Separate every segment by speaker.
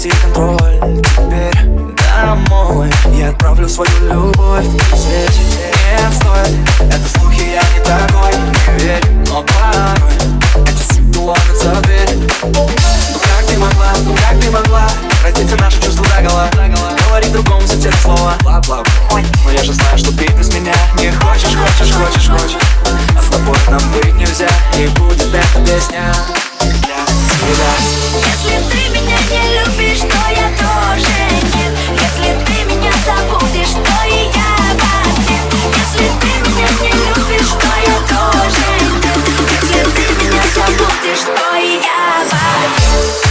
Speaker 1: уйти контроль. Теперь домой я отправлю свою любовь. Здесь не стоит, это слухи, я не такой. Не верь, но порой эти симптомы ломятся в дверь. Ну как ты могла проститься наши чувства догола? Говори другому за те слова, бла-бла. Но я же знаю, что ты без меня не хочешь. А с тобой нам быть нельзя, и будет эта песня для тебя.
Speaker 2: Если ты меня не любишь, то я тоже нет. Если ты меня забудешь, то и я в ответ. Если ты меня не любишь, то я тоже нет. Если ты меня забудешь, то и я в ответ.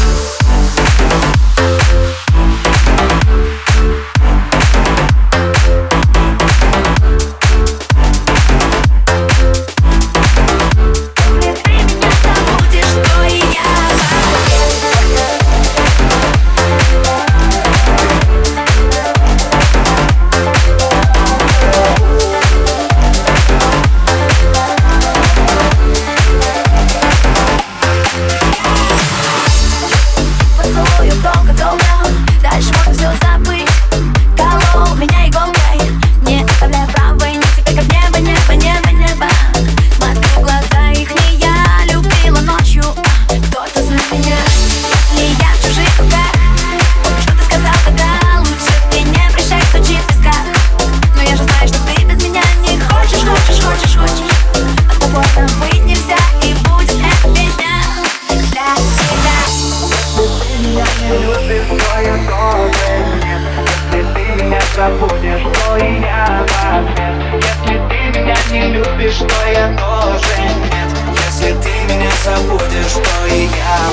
Speaker 2: Дальше можно все забыть. Колол меня иголкой, не оставляя правой нити, как небо, небо. Смотрю в глаза их, не я любила ночью, кто-то за меня. Если я в чужих руках, что ты сказал тогда? Лучше ты не прощай, стучит в висках. Но я же знаю, что ты без меня не хочешь. А с тобой нам быть нельзя, и будет эта песня для тебя.
Speaker 1: Забудешь, то и я в ответ. Если ты меня не любишь, то я тоже нет. Если ты меня забудешь, то и я